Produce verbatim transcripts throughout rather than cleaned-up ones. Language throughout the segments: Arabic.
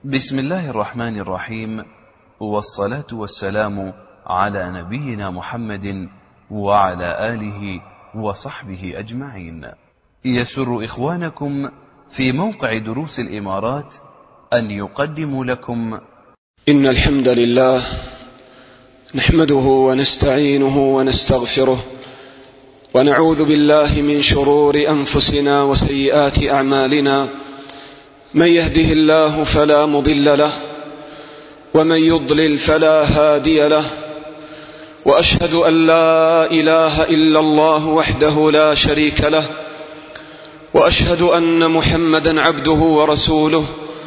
بسم الله الرحمن الرحيم، والصلاة والسلام على نبينا محمد وعلى آله وصحبه أجمعين. يسر إخوانكم في موقع دروس الإمارات أن يقدموا لكم إن الحمد لله نحمده ونستعينه ونستغفره ونعوذ بالله من شرور أنفسنا وسيئات أعمالنا، من يهده الله فلا مضل له ومن يضلل فلا هادي له، وأشهد أن لا إله إلا الله وحده لا شريك له، وأشهد أن محمدا عبده ورسوله.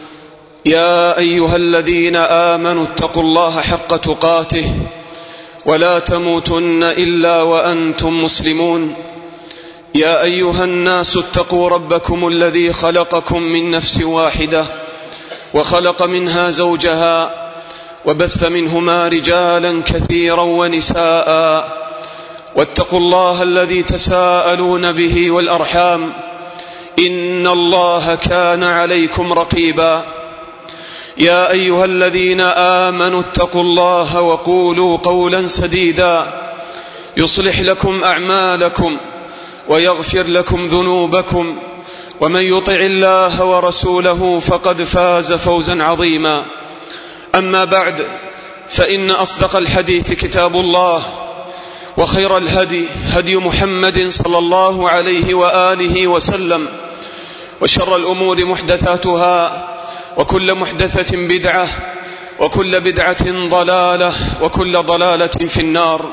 يا أيها الذين آمنوا اتقوا الله حق تقاته ولا تموتن إلا وأنتم مسلمون. يا أيها الناس اتقوا ربكم الذي خلقكم من نفس واحدة وخلق منها زوجها وبث منهما رجالا كثيرا ونساء، واتقوا الله الذي تساءلون به والأرحام إن الله كان عليكم رقيبا. يا أيها الذين آمنوا اتقوا الله وقولوا قولا سديدا يصلح لكم أعمالكم ويغفر لكم ذنوبكم، ومن يطع الله ورسوله فقد فاز فوزا عظيما. أما بعد، فإن أصدق الحديث كتاب الله، وخير الهدي هدي محمد صلى الله عليه وآله وسلم، وشر الأمور محدثاتها، وكل محدثة بدعة، وكل بدعة ضلالة، وكل ضلالة في النار.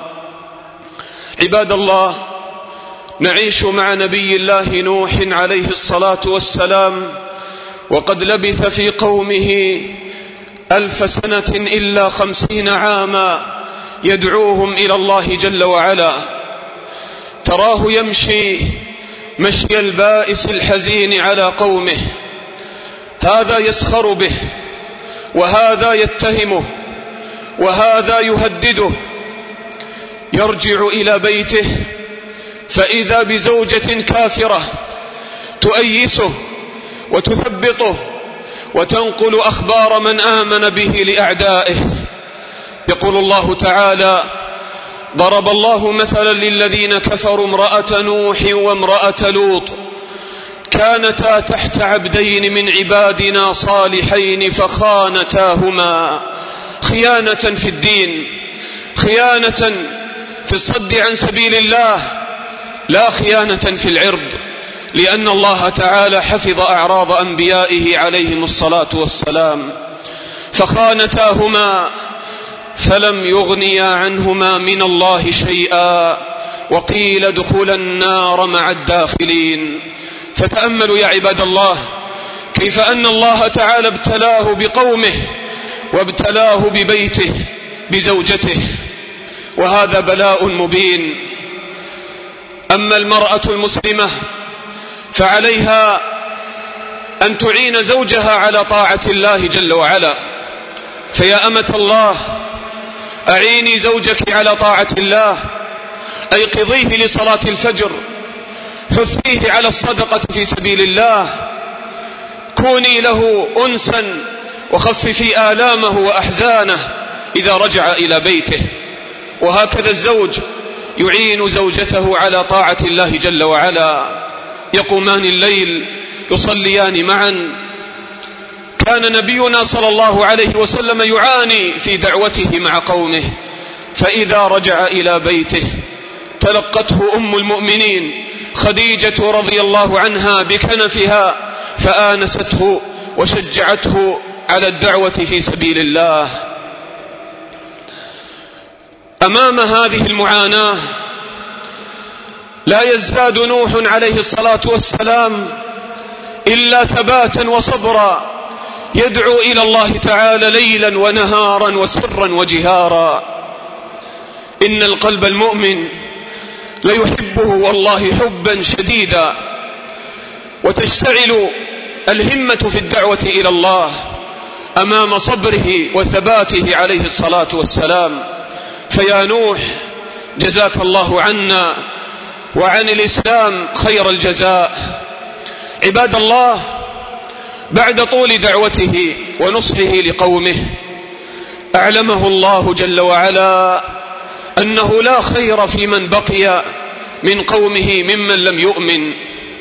عباد الله، نعيش مع نبي الله نوح عليه الصلاة والسلام، وقد لبث في قومه ألف سنة إلا خمسين عاما يدعوهم إلى الله جل وعلا. تراه يمشي مشي البائس الحزين على قومه، هذا يسخر به، وهذا يتهمه، وهذا يهدده. يرجع إلى بيته فإذا بزوجة كافرة تؤيسه وتثبطه وتنقل أخبار من آمن به لأعدائه. يقول الله تعالى: ضرب الله مثلا للذين كفروا امرأة نوح وامرأة لوط كانتا تحت عبدين من عبادنا صالحين فخانتاهما. خيانة في الدين، خيانة في الصد عن سبيل الله، لا خيانة في العرض، لأن الله تعالى حفظ أعراض أنبيائه عليهم الصلاة والسلام. فخانتاهما فلم يغنيا عنهما من الله شيئا وقيل ادخلا النار مع الداخلين. فتأملوا يا عباد الله كيف أن الله تعالى ابتلاه بقومه وابتلاه ببيته بزوجته، وهذا بلاء مبين. أما المرأة المسلمة فعليها أن تعين زوجها على طاعة الله جل وعلا. فيا أمة الله، أعيني زوجك على طاعة الله، أيقظيه لصلاة الفجر، حثيه على الصدقة في سبيل الله، كوني له أنسا وخففي آلامه وأحزانه إذا رجع إلى بيته. وهكذا الزوج يعين زوجته على طاعة الله جل وعلا، يقومان الليل، يصليان معا. كان نبينا صلى الله عليه وسلم يعاني في دعوته مع قومه، فإذا رجع إلى بيته تلقته أم المؤمنين خديجة رضي الله عنها بكنفها فآنسته وشجعته على الدعوة في سبيل الله. أمام هذه المعاناة لا يزداد نوح عليه الصلاة والسلام إلا ثباتا وصبرا، يدعو إلى الله تعالى ليلا ونهارا وسرا وجهارا. إن القلب المؤمن ليحبه والله حبا شديدا، وتشتعل الهمة في الدعوة إلى الله أمام صبره وثباته عليه الصلاة والسلام. فيا نوح، جزاك الله عنا وعن الإسلام خير الجزاء. عباد الله، بعد طول دعوته ونصحه لقومه أعلمه الله جل وعلا أنه لا خير في من بقي من قومه ممن لم يؤمن.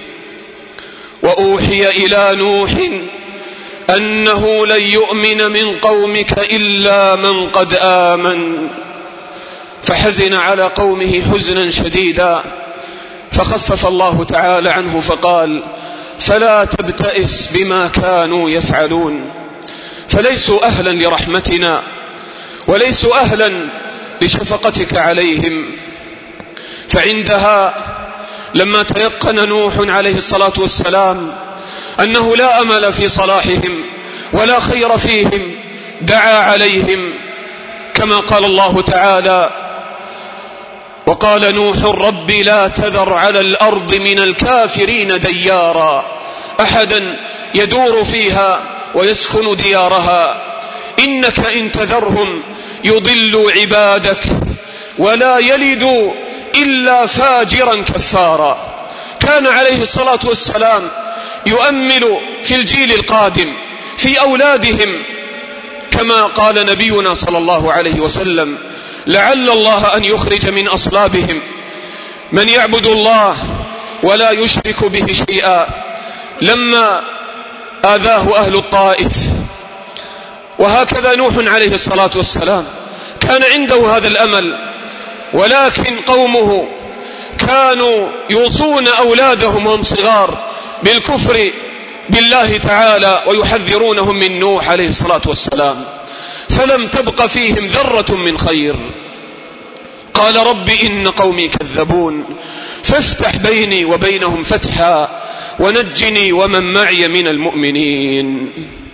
وأوحي إلى نوح أنه لن يؤمن من قومك إلا من قد آمن، فحزن على قومه حزنا شديدا، فخفف الله تعالى عنه فقال: فلا تبتئس بما كانوا يفعلون، فليسوا أهلا لرحمتنا وليسوا أهلا لشفقتك عليهم. فعندها لما تيقن نوح عليه الصلاة والسلام أنه لا أمل في صلاحهم ولا خير فيهم، دعا عليهم كما قال الله تعالى: وقال نوح رب لا تذر على الأرض من الكافرين ديارا أحدا يدور فيها ويسكن ديارها إنك إن تذرهم يضلوا عبادك ولا يلدوا إلا فاجرا كفارا. كان عليه الصلاة والسلام يؤمل في الجيل القادم في أولادهم، كما قال نبينا صلى الله عليه وسلم: لعل الله أن يخرج من أصلابهم من يعبد الله ولا يشرك به شيئا، لما آذاه أهل الطائف. وهكذا نوح عليه الصلاة والسلام كان عنده هذا الأمل، ولكن قومه كانوا يوصون أولادهم وهم صغار بالكفر بالله تعالى ويحذرونهم من نوح عليه الصلاة والسلام، فلم تبق فيهم ذرة من خير. قال رب إن قومي كذبون فافتح بيني وبينهم فتحا ونجني ومن معي من المؤمنين.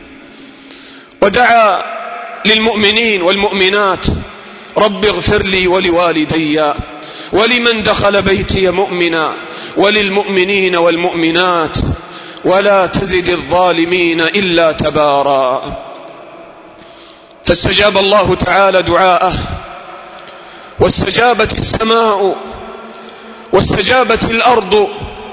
ودعا للمؤمنين والمؤمنات: رب اغفر لي ولوالدي ولمن دخل بيتي مؤمنا وللمؤمنين والمؤمنات ولا تزد الظالمين إلا تبارا. فاستجاب الله تعالى دعاءه، واستجابت السماء واستجابت الأرض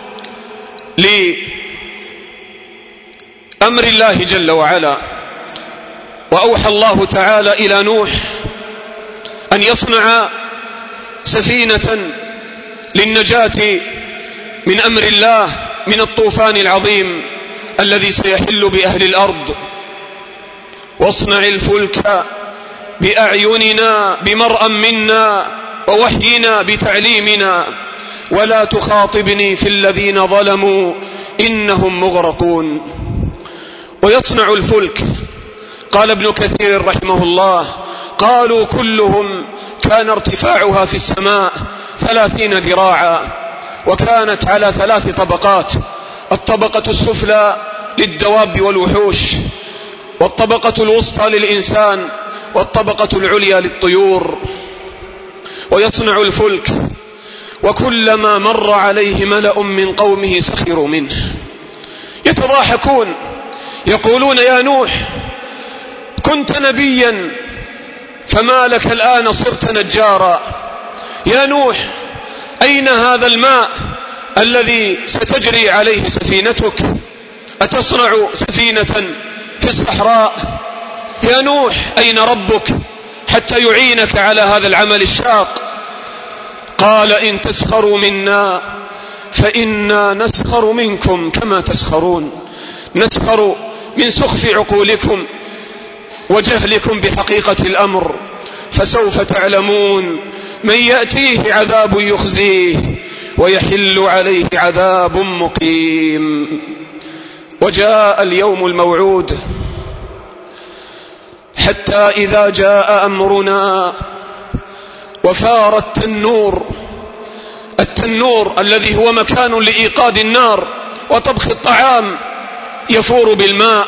لأمر الله جل وعلا. وأوحى الله تعالى إلى نوح أن يصنع سفينة للنجاة من أمر الله من الطوفان العظيم الذي سيحل بأهل الأرض. واصنع الفلك بأعيننا بمرأ منا ووحينا بتعليمنا ولا تخاطبني في الذين ظلموا إنهم مغرقون. ويصنع الفلك، قال ابن كثير رحمه الله: قالوا كلهم كان ارتفاعها في السماء ثلاثين ذراعا، وكانت على ثلاث طبقات: الطبقة السفلى للدواب والوحوش، والطبقة الوسطى للإنسان، والطبقة العليا للطيور. ويصنع الفلك وكلما مر عليه ملأ من قومه سخروا منه يتضاحكون يقولون: يا نوح كنت نبيا فما لك الآن صرت نجارا. يا نوح أين هذا الماء الذي ستجري عليه سفينتك؟ أتصنع سفينة في الصحراء؟ يا نوح أين ربك حتى يعينك على هذا العمل الشاق؟ قال: إن تسخروا منا فإنا نسخر منكم كما تسخرون. نسخر من سخف عقولكم وجهلكم بحقيقة الأمر، فسوف تعلمون من يأتيه عذاب يخزيه ويحل عليه عذاب مقيم. وجاء اليوم الموعود، حتى إذا جاء أمرنا وفار التنور، التنور الذي هو مكان لإيقاد النار وطبخ الطعام، يفور بالماء.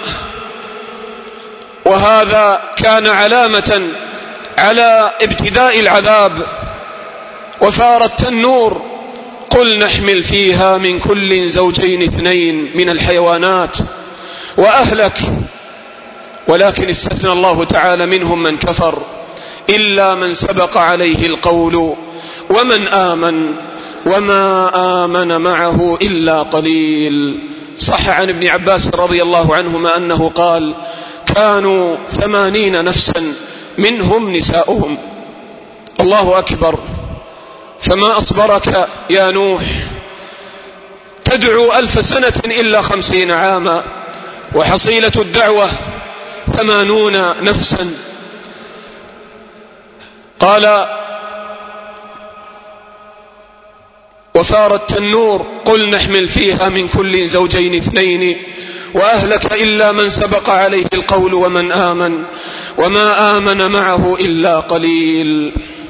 وهذا كان علامة على ابتداء العذاب. وفار التنور، قل نحمل فيها من كل زوجين اثنين من الحيوانات وأهلك، ولكن استثنى الله تعالى منهم من كفر إلا من سبق عليه القول ومن آمن وما آمن معه إلا قليل. صح عن ابن عباس رضي الله عنهما أنه قال: كانوا ثمانين نفسا منهم نساؤهم. الله أكبر. فما أصبرك يا نوح، تدعو ألف سنة إلا خمسين عاما، وحصيلة الدعوة ثمانون نفسا. قال: وثار التنور قل نحمل فيها من كل زوجين اثنين وأهلك إلا من سبق عليه القول ومن آمن وما آمن معه إلا قليل.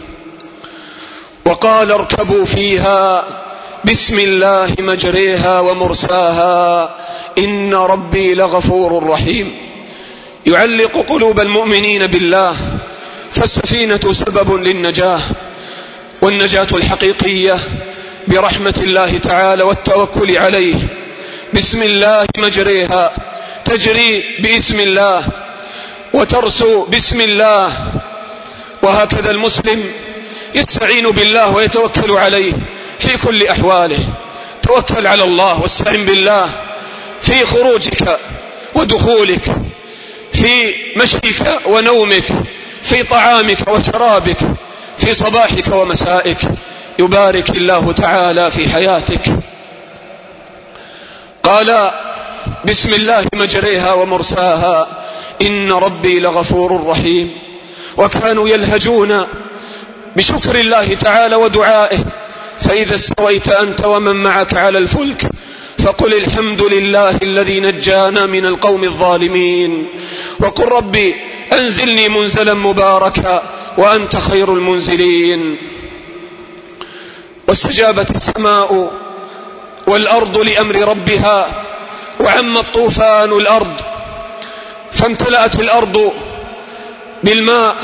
وقال: اركبوا فيها بسم الله مجريها ومرساها إن ربي لغفور رحيم. يعلق قلوب المؤمنين بالله، فالسفينة سبب للنجاة، والنجاة الحقيقية برحمة الله تعالى والتوكل عليه. بسم الله مجريها، تجري باسم الله وترسو باسم الله. وهكذا المسلم يستعين بالله ويتوكل عليه في كل أحواله. توكل على الله واستعن بالله في خروجك ودخولك، في مشيك ونومك، في طعامك وشرابك، في صباحك ومسائك. يبارك الله تعالى في حياتك. قال: بسم الله مجريها ومرساها إن ربي لغفور رحيم. وكانوا يلهجون بشكر الله تعالى ودعائه. فإذا استويت أنت ومن معك على الفلك فقل الحمد لله الذي نجانا من القوم الظالمين، وقل ربي أنزلني منزلا مباركا وأنت خير المنزلين. واستجابت السماء والأرض لأمر ربها، وعم الطوفان الأرض، فامتلأت الأرض بالماء،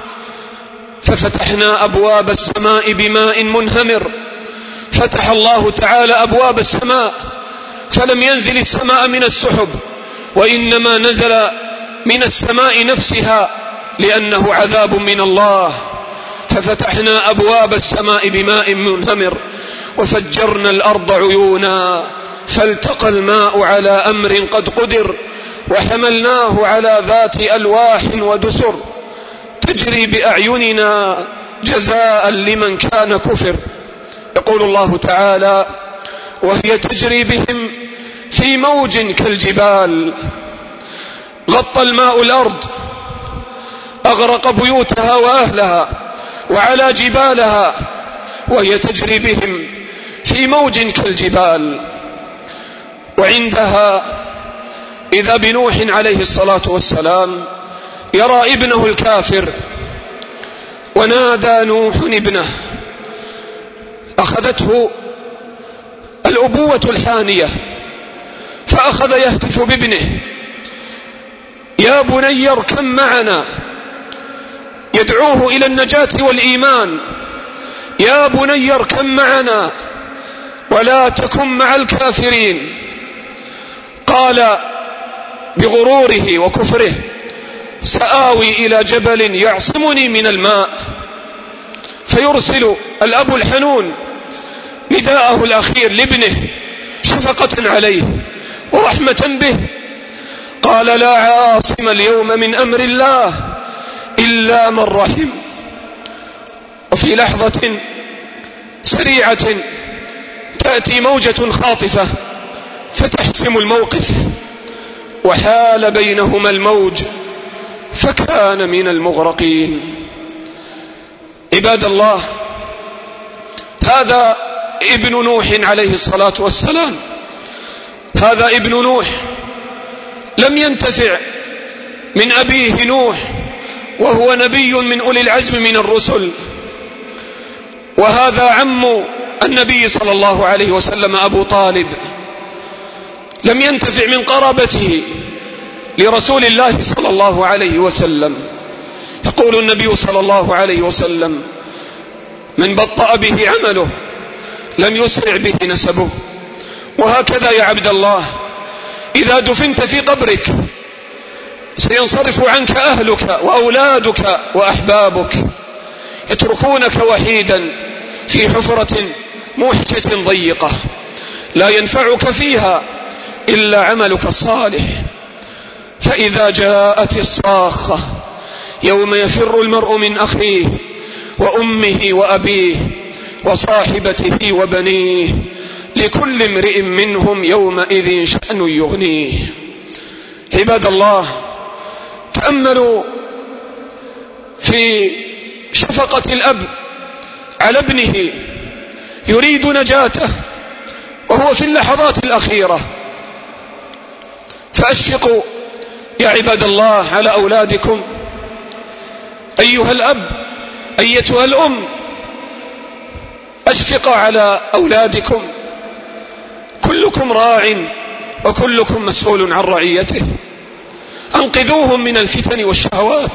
ففتحنا أبواب السماء بماء منهمر. فتح الله تعالى أبواب السماء، فلم ينزل السماء من السحب، وإنما نزل من السماء نفسها، لأنه عذاب من الله. ففتحنا أبواب السماء بماء منهمر وفجرنا الأرض عيونا، فالتقى الماء على أمر قد قدر، وحملناه على ذات ألواح ودسر تجري بأعيننا جزاء لمن كان كفر. يقول الله تعالى: وهي تجري بهم في موج كالجبال. غطى الماء الأرض، أغرق بيوتها وأهلها وعلى جبالها، وهي تجري بهم في موج كالجبال. وعندها إذا بنوح عليه الصلاة والسلام يرى ابنه الكافر، ونادى نوح ابنه. أخذته الأبوة الحانية، فأخذ يهتف بابنه: يا بني اركب معنا، يدعوه إلى النجاة والإيمان. يا بني اركب معنا ولا تكن مع الكافرين. قال بغروره وكفره: سآوي إلى جبل يعصمني من الماء. فيرسل الأب الحنون نداءه الأخير لابنه شفقة عليه ورحمة به. قال: لا عاصم اليوم من أمر الله إلا من رحم. وفي لحظة سريعة تأتي موجة خاطفة فتحسم الموقف، وحال بينهما الموج فكان من المغرقين. عباد الله، هذا ابن نوح عليه الصلاة والسلام، هذا ابن نوح لم ينتفع من أبيه نوح، وهو نبي من أولي العزم من الرسل. وهذا عم النبي صلى الله عليه وسلم أبو طالب، لم ينتفع من قرابته لرسول الله صلى الله عليه وسلم. يقول النبي صلى الله عليه وسلم: من بطأ به عمله لم يسرع به نسبه. وهكذا يا عبد الله، إذا دفنت في قبرك سينصرف عنك أهلك وأولادك وأحبابك، يتركونك وحيدا في حفرة موحشة ضيقة لا ينفعك فيها إلا عملك الصالح. فإذا جاءت الصاخة يوم يفر المرء من أخيه وأمه وأبيه وصاحبته وبنيه لكل امرئ منهم يومئذ شأن يغنيه. عباد الله، تأملوا في شفقة الأب على ابنه يريد نجاته وهو في اللحظات الأخيرة. فأشفقوا يا عباد الله على أولادكم. أيها الأب، أيتها الأم، أشفقوا على أولادكم. كلكم راع وكلكم مسؤول عن رعيته. أنقذوهم من الفتن والشهوات،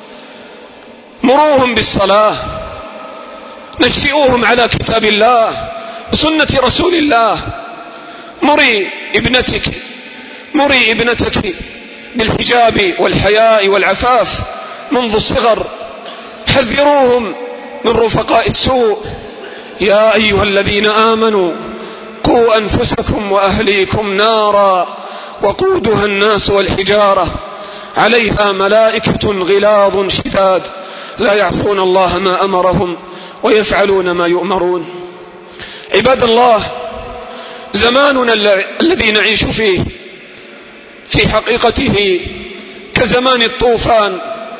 مروهم بالصلاة، نشئوهم على كتاب الله وسنة رسول الله. مري ابنتك مري ابنتك بالحجاب والحياء والعفاف منذ الصغر. حذروهم من رفقاء السوء. يا أيها الذين آمنوا قوا أنفسكم وأهليكم نارا وقودها الناس والحجارة عليها ملائكة غلاظ شداد لا يعصون الله ما أمرهم ويفعلون ما يؤمرون. عباد الله، زماننا الذي نعيش فيه في حقيقته كزمان الطوفان.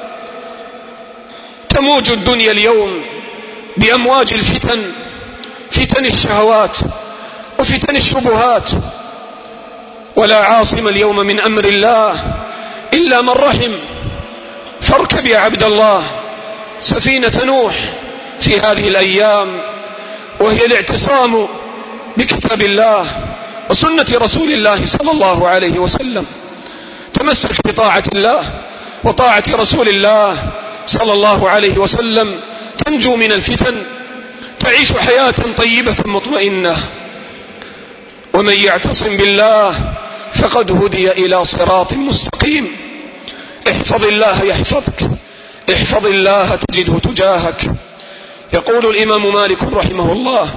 تموج الدنيا اليوم بأمواج الفتن، فتن الشهوات وفتن الشبهات، ولا عاصم اليوم من أمر الله إلا من رحم. فاركب يا عبد الله سفينة نوح في هذه الأيام، وهي الاعتصام بكتاب الله وسنة رسول الله صلى الله عليه وسلم. تمسك بطاعة الله وطاعة رسول الله صلى الله عليه وسلم، تنجو من الفتن، تعيش حياة طيبة مطمئنة. ومن يعتصم بالله فقد هدي إلى صراط مستقيم. احفظ الله يحفظك، احفظ الله تجده تجاهك. يقول الإمام مالك رحمه الله: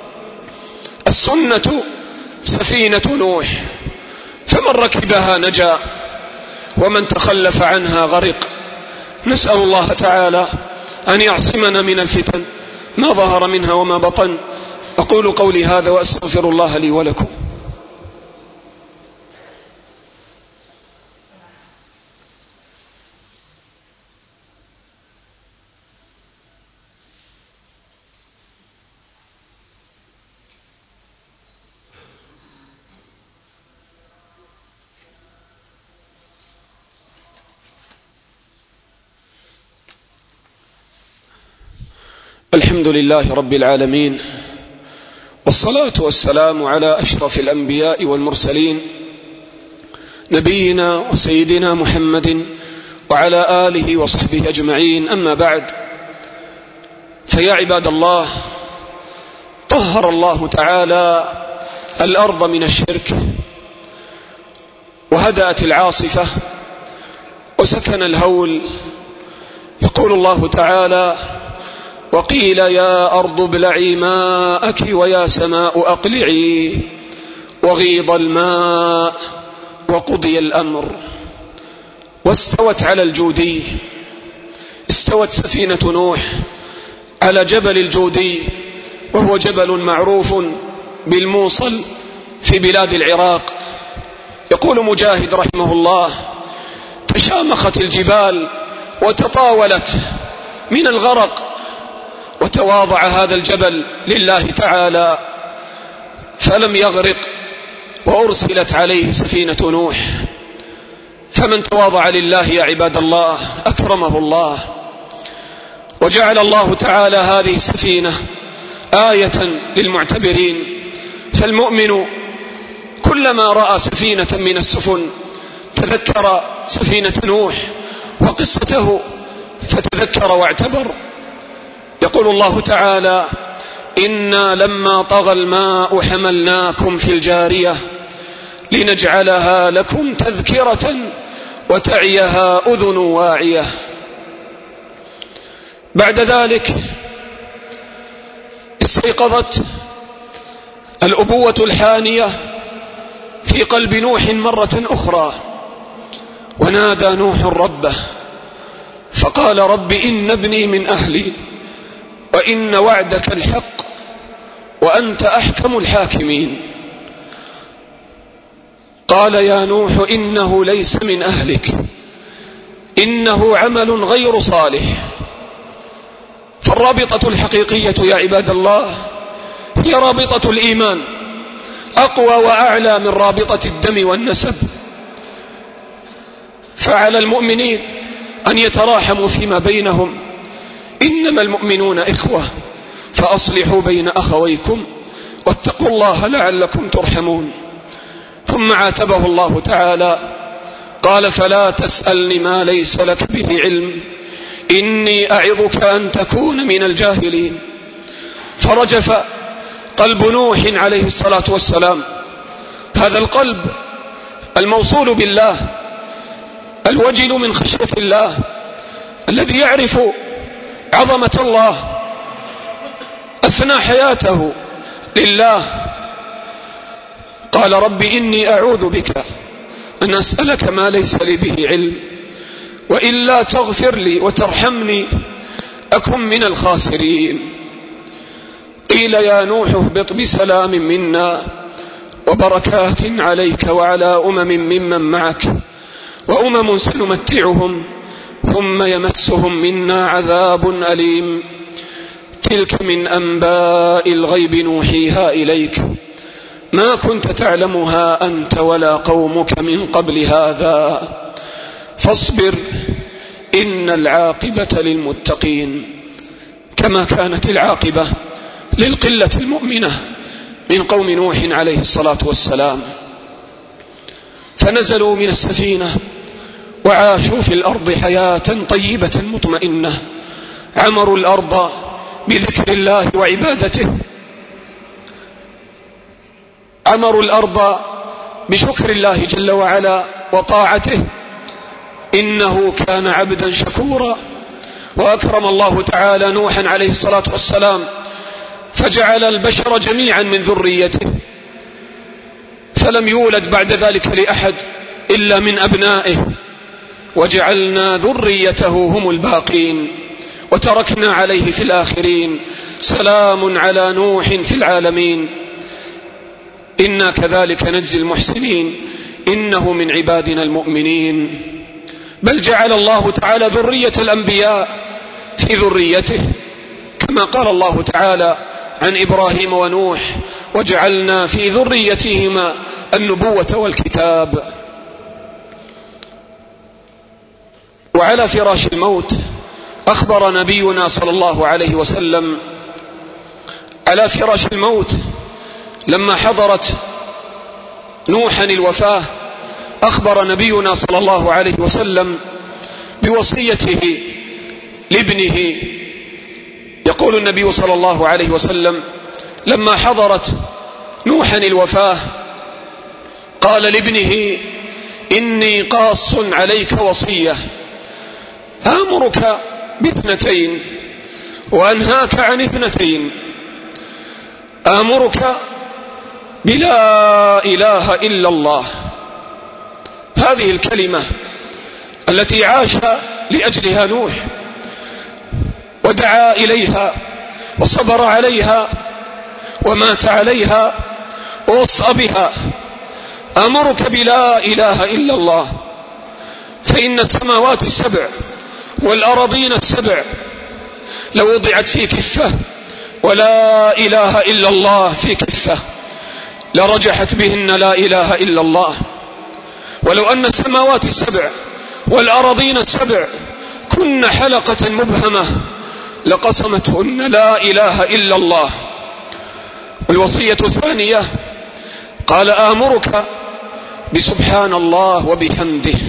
السنة سفينة نوح، فمن ركبها نجا ومن تخلف عنها غرق. نسأل الله تعالى أن يعصمنا من الفتن ما ظهر منها وما بطن. أقول قولي هذا وأستغفر الله لي ولكم. الحمد لله رب العالمين، والصلاة والسلام على أشرف الأنبياء والمرسلين، نبينا وسيدنا محمد وعلى آله وصحبه أجمعين. أما بعد، فيا عباد الله، طهر الله تعالى الأرض من الشرك، وهدأت العاصفة، وسكن الهول. يقول الله تعالى: وقيل يا أرض ابلعي ماءك ويا سماء أقلعي وغيض الماء وقضي الأمر. واستوت على الجودي. استوت سفينة نوح على جبل الجودي، وهو جبل معروف بالموصل في بلاد العراق. يقول مجاهد رحمه الله: تشامخت الجبال وتطاولت من الغرق، وتواضع هذا الجبل لله تعالى فلم يغرق، وأرسلت عليه سفينة نوح. فمن تواضع لله يا عباد الله أكرمه الله. وجعل الله تعالى هذه السفينة آية للمعتبرين. فالمؤمن كلما رأى سفينة من السفن تذكر سفينة نوح وقصته فتذكر واعتبر. يقول الله تعالى: إنا لما طغى الماء حملناكم في الجارية لنجعلها لكم تذكرة وتعيها أذن واعية. بعد ذلك استيقظت الأبوة الحانية في قلب نوح مرة أخرى، ونادى نوح ربه فقال رب إن ابني من أهلي وإن وعدك الحق وأنت أحكم الحاكمين. قال يا نوح إنه ليس من أهلك إنه عمل غير صالح. فالرابطة الحقيقية يا عباد الله هي رابطة الإيمان، أقوى وأعلى من رابطة الدم والنسب. فعلى المؤمنين أن يتراحموا فيما بينهم، إنما المؤمنون إخوة فأصلحوا بين أخويكم واتقوا الله لعلكم ترحمون. ثم عاتبه الله تعالى قال فلا تسألني ما ليس لك به علم إني أعظك أن تكون من الجاهلين. فرجف قلب نوح عليه الصلاة والسلام، هذا القلب الموصول بالله الوجل من خشية الله الذي يعرف عظمة الله، أثنى حياته لله. قال رب إني أعوذ بك أن أسألك ما ليس لي به علم وإلا تغفر لي وترحمني أكن من الخاسرين. قيل يا نوح اهبط بسلام منا وبركات عليك وعلى أمم ممن معك وأمم سنمتعهم ثم يمسهم منا عذاب أليم. تلك من أنباء الغيب نوحيها إليك ما كنت تعلمها أنت ولا قومك من قبل هذا فاصبر إن العاقبة للمتقين. كما كانت العاقبة للقلة المؤمنة من قوم نوح عليه الصلاة والسلام، فنزلوا من السفينة وعاشوا في الأرض حياة طيبة مطمئنة، عمروا الأرض بذكر الله وعبادته، عمروا الأرض بشكر الله جل وعلا وطاعته، إنه كان عبدا شكورا. وأكرم الله تعالى نوحا عليه الصلاة والسلام فجعل البشر جميعا من ذريته، فلم يولد بعد ذلك لأحد إلا من أبنائه، وجعلنا ذريته هم الباقين وتركنا عليه في الآخرين سلام على نوح في العالمين إنا كذلك نجزي المحسنين إنه من عبادنا المؤمنين. بل جعل الله تعالى ذرية الأنبياء في ذريته، كما قال الله تعالى عن إبراهيم ونوح وجعلنا في ذريتهما النبوة والكتاب. وعلى فراش الموت أخبر نبينا صلى الله عليه وسلم، على فراش الموت لما حضرت نوحا الوفاة أخبر نبينا صلى الله عليه وسلم بوصيته لابنه. يقول النبي صلى الله عليه وسلم لما حضرت نوحا الوفاة قال لابنه إني قاص عليك وصية آمرك باثنتين وأنهاك عن اثنتين، آمرك بلا إله إلا الله، هذه الكلمة التي عاش لأجلها نوح ودعا إليها وصبر عليها ومات عليها ووصى بها، أمرك بلا إله إلا الله، فإن السماوات السبع والأراضين السبع لو وضعت في كفة ولا إله إلا الله في كفة لرجحت بهن لا إله إلا الله، ولو أن السماوات السبع والأراضين السبع كن حلقة مبهمة لقسمتهن لا إله إلا الله. والوصية الثانية قال آمرك بسبحان الله وبحمده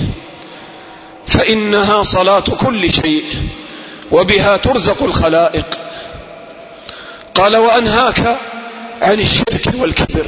فإنها صلاة كل شيء وبها ترزق الخلائق. قال وأنهاك عن الشرك والكبر.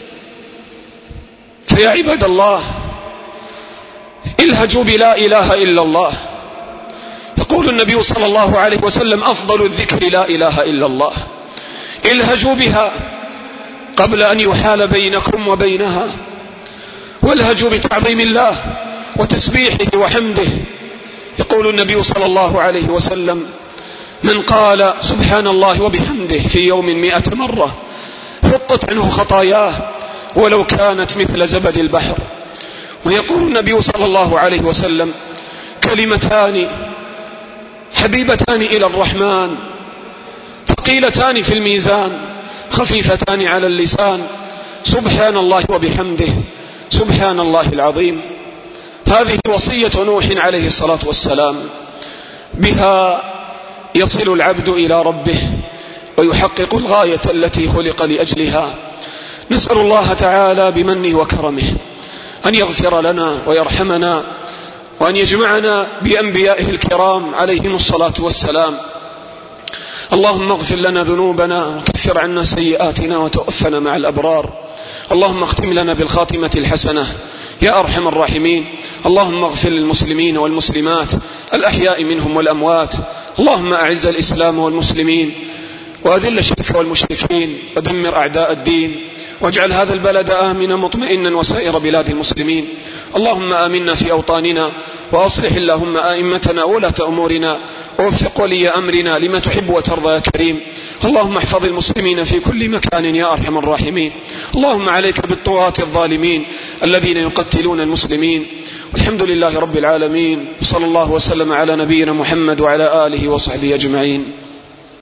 فيا عباد الله الهجوا بلا إله إلا الله. يقول النبي صلى الله عليه وسلم أفضل الذكر لا إله إلا الله، الهجوا بها قبل أن يحال بينكم وبينها. والهجوا بتعظيم الله وتسبيحه وحمده. يقول النبي صلى الله عليه وسلم: من قال سبحان الله وبحمده في يوم مئة مرة حطت عنه خطاياه ولو كانت مثل زبد البحر. ويقول النبي صلى الله عليه وسلم: كلمتان حبيبتان إلى الرحمن ثقيلتان في الميزان خفيفتان على اللسان سبحان الله وبحمده سبحان الله العظيم. هذه وصية نوح عليه الصلاة والسلام، بها يصل العبد إلى ربه ويحقق الغاية التي خلق لأجلها. نسأل الله تعالى بمنه وكرمه أن يغفر لنا ويرحمنا، وأن يجمعنا بأنبيائه الكرام عليهم الصلاة والسلام. اللهم اغفر لنا ذنوبنا وكفر عنا سيئاتنا وتوفنا مع الأبرار. اللهم اختم لنا بالخاتمة الحسنة يا أرحم الراحمين. اللهم اغفر للمسلمين والمسلمات الأحياء منهم والأموات. اللهم أعز الإسلام والمسلمين وأذل الشرك والمشركين ودمر أعداء الدين، واجعل هذا البلد آمنا مطمئنا وسائر بلاد المسلمين. اللهم آمنا في أوطاننا، وأصلح اللهم آئمتنا وولاة أمورنا، ووفق ولي أمرنا لما تحب وترضى يا كريم. اللهم احفظ المسلمين في كل مكان يا أرحم الراحمين. اللهم عليك بالطغاة الظالمين الذين يقتلون المسلمين. والحمد لله رب العالمين، صلى الله وسلم على نبينا محمد وعلى آله وصحبه أجمعين.